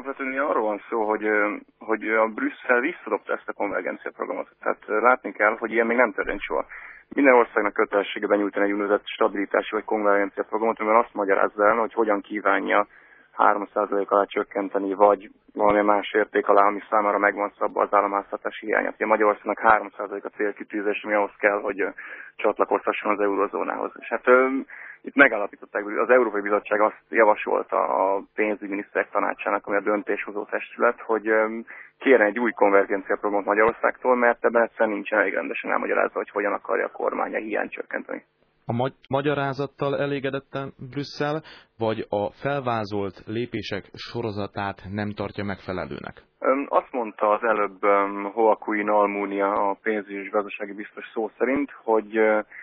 alapvetően arról van szó, hogy a Brüsszel visszadobta ezt a konvergencia programot. Tehát látni kell, hogy ilyen még nem történt soha. Minden országnak kötelessége benyújtani egy úgynevezett stabilitási vagy konvergencia programot, amiben azt magyarázza el, hogy hogyan kívánja 3% alá csökkenteni, vagy valamilyen más érték alá, ami számára megvan szabva az államháztartási hiányát. A Magyarországnak 3% a célkitűzés, ami ahhoz kell, hogy csatlakozhasson az eurozónához. És hát itt megállapították, hogy az Európai Bizottság azt javasolta a pénzügyminiszterek tanácsának, ami a döntéshozó testület, hogy kérjen egy új konvergenciaprogramot Magyarországtól, mert ebben egyszerűen nincsen elég rendesen elmagyarázva, hogy hogyan akarja a kormány a hiányt csökkenteni. A magyarázattal elégedetten Brüsszel, vagy a felvázolt lépések sorozatát nem tartja megfelelőnek? Azt mondta az előbb Joaquin Almunia, a pénzügyi és gazdasági biztos szó szerint, hogy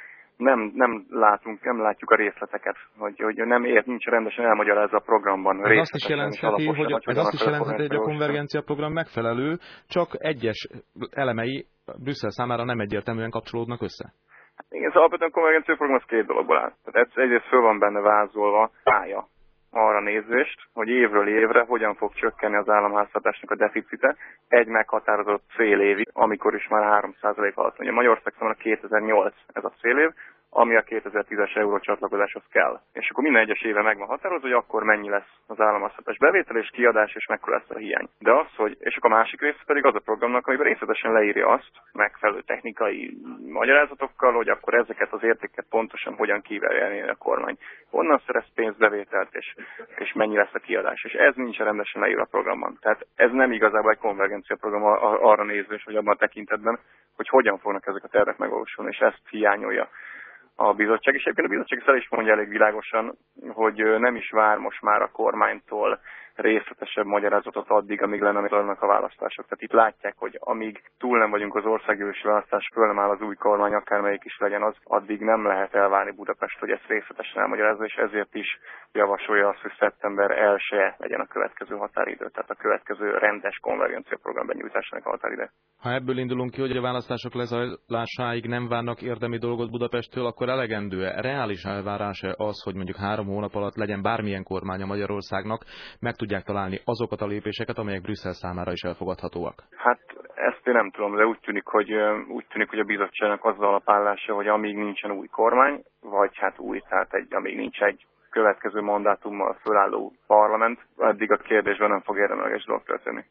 nem látjuk a részleteket, hogy nincs rendesen elmagyarázva a programban. Ez azt is jelentheti, hogy a konvergencia program megfelelő, csak egyes elemei Brüsszel számára nem egyértelműen kapcsolódnak össze. Igen, az alapvetően konvergencia program az két dologból áll. Tehát egyrészt föl van benne vázolva pálya arra nézvést, hogy évről évre hogyan fog csökkenni az államháztartásnak a deficite egy meghatározott fél évig, amikor is már 3% alatt van. Magyarország számára 2008 ez a fél év, ami a 2010-es eurócsatlakozáshoz kell. És akkor minden egyes éve meg van határozva, hogy akkor mennyi lesz az államháztartás bevétel és kiadás, és mekkora lesz a hiány. De az, és akkor a másik része pedig az a programnak, amiben részletesen leírja azt, megfelelő technikai magyarázatokkal, hogy akkor ezeket az értéket pontosan hogyan kívánja elérni a kormány. Honnan szerez pénzbevételt, és mennyi lesz a kiadás. És ez nincs rendesen leírva a programban. Tehát ez nem igazából egy konvergencia program arra nézve, vagy abban a tekintetben, hogy hogyan fognak ezek a tervek megvalósulni, és ezt hiányolja a bizottság. És egyébként a bizottság fel is mondja elég világosan, hogy nem is vár most már a kormánytól részletesebb magyarázatot addig, amíg lennek a választások. Tehát itt látják, hogy amíg túl nem vagyunk az országgyűlési választás, föl nem áll az új kormány, akármelyik is legyen az, addig nem lehet elvárni Budapest, hogy ezt részletesen elmagyarázza, és ezért is javasolja azt, hogy szeptember 1-e legyen a következő határidő, tehát a következő rendes konvergencia program benyújtásának a határidő. Ha ebből indulunk ki, hogy a választások lezajlásáig nem várnak érdemi dolgot Budapesttől, akkor elegendő-e, reális elvárása az, hogy mondjuk 3 hónap alatt legyen bármilyen kormánya Magyarországnak, meg tudják találni azokat a lépéseket, amelyek Brüsszel számára is elfogadhatóak? Hát ezt én nem tudom, de úgy tűnik, hogy a bizottságnak az az alapállása, hogy amíg nincsen új kormány, vagy hát amíg nincs egy következő mandátummal fölálló parlament, addig a kérdésben nem fog érdemleges dolog történni.